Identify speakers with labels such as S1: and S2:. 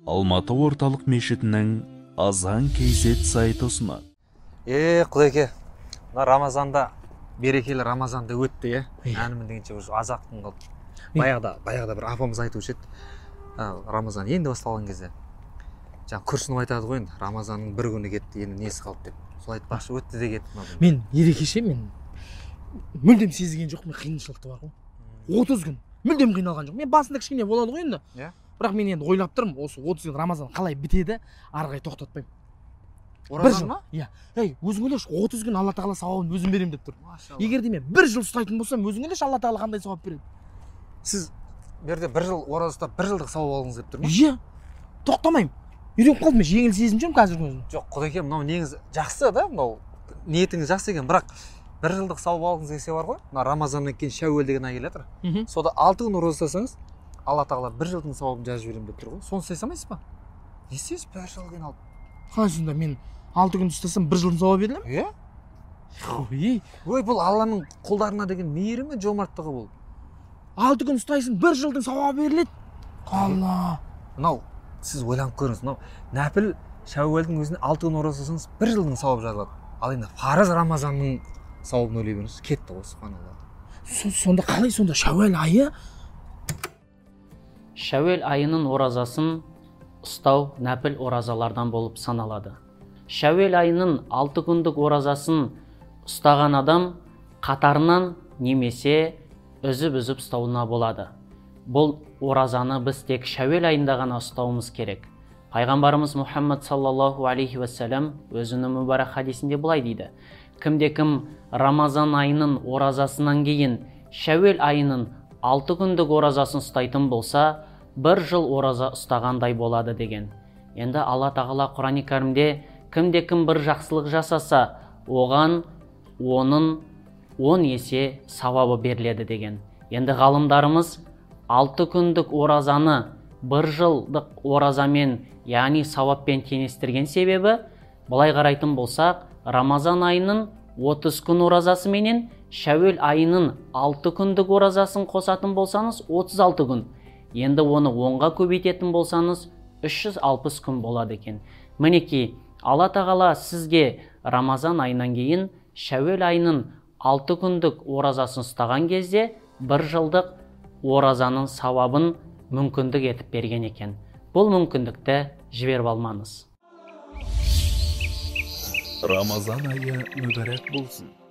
S1: Алматы орталық мешітінің азан кейзет сайты ұсынады.
S2: Құдеке, Рамазанда, берекелі Рамазанда өтті, әнімін дегенше азақтың қалды. Баяғыда бір апамыз айтып өшеді, Рамазан енді басталған кезде. Жаңа күрсініп айтады ғой енді, Рамазанның бір күні кетті, енді несі қалды деп. Сол айтпақшы, өтті де кетті.
S3: Мен ерекеше, мен мүлдем сезген жоқ, мен қиыншылықты бар ғой. 30 күн, мүлдем қиналған жоқ. Мен басында кішкене болады ғой енді. Бірақ мен енді ойлап тұрмын, осы 30 күн Рамазан қалай бітеді, арғай тоқтатпаймын.
S2: Оразан ма?
S3: Иә. Өзің ойлашы, 30 күн Алла тағала сауабын өзім беремін деп тұр. Егер де мен 1 жыл ұстайтын болсам, өзің ойлашы, Алла тағала қандай сауап береді.
S2: Сіз берде 1 жыл ораза ұстап 1 жылдық сауап алыңыз деп тұр ма?
S3: Иә. Тоқтамаймын. Үйреніп қалдым, мен жеңіл сезініп жүрмін қазірдің өзінде.
S2: Жоқ, Құдеке, мынау негізі жақсы да, мынау ниетіңіз жақсы екен, бірақ 1 жылдық сауап алғыңыз келсе бар ғой, мына Рамазаннан кейін Шәуәл деген ай келе жатыр. Сода 6 күн ораза ұстасаңыз, Алла тағала 1 жылдың сауабын жазып жіберемін деп тұр ғой. Соны істей салмайсыз ба? Не істейсіз 1 жыл қиналып?
S3: Қалай сонда мен 6 күн ұстасам 1 жылдың сауабы беріледі ме?
S2: Иә. Ой, бұл Алланың құлдарына деген мейірімі, жомарттығы бұл.
S3: 6 күн ұстайсың, 1 жылдың сауабы беріледі. Алла.
S2: Мынау сіз ойланып көріңіз, мынау нәпіл Шәуәлдің өзіне 6 күн ораза ұстасаңыз 1 жылдың сауабы жазылады. Ал енді парыз Рамазанның сауабын ойлай беріңіз, кетті ғой, субханалла.
S3: Сонда қалай сонда Шәуәл айы?
S4: Шәуәл айының оразасын ұстау нәпіл оразалардан болып саналады. Шәуәл айының 6 күндік оразасын ұстаған адам қатарынан немесе үзіп ұстауына болады. Бұл оразаны біз тек Шәуәл айында ғана ұстауымыз керек. Пайғамбарымыз Мұхаммад саллаллаху алейхи вассалам өзінің мүбәрак хадисінде былай дейді: кімде-кім Рамазан айының оразасынан кейін Шәуәл айының 6 күндік оразасын ұстайтын болса, 1 жыл ораза ұстағандай болады деген. Енді Алла тағала Құран кәрімде кімде-кім бір жақсылық жасаса, оған оның 10 есе сауабы беріледі деген. Енді ғалымдарымыз 6 күндік оразаны 1 жылдық оразамен, яғни сауаппен теңестірген себебі, былай қарайтын болсақ, Рамазан айының 30 күн оразасы менен Шәуәл айының 6 күндік оразасын қосатын болсаңыз 36 күн. Енді оны 10-ға көбейтетін болсаңыз 360 күн болады екен. Мінекей, Алла тағала сізге Рамазан айынан кейін Шәуәл айының 6 күндік оразасын ұстаған кезде 1 жылдық оразаның сауабын мүмкіндік етіп берген екен. Бұл мүмкіндікті жіберіп алмаңыз.
S1: Рамазан айы мүбәрәк болсын.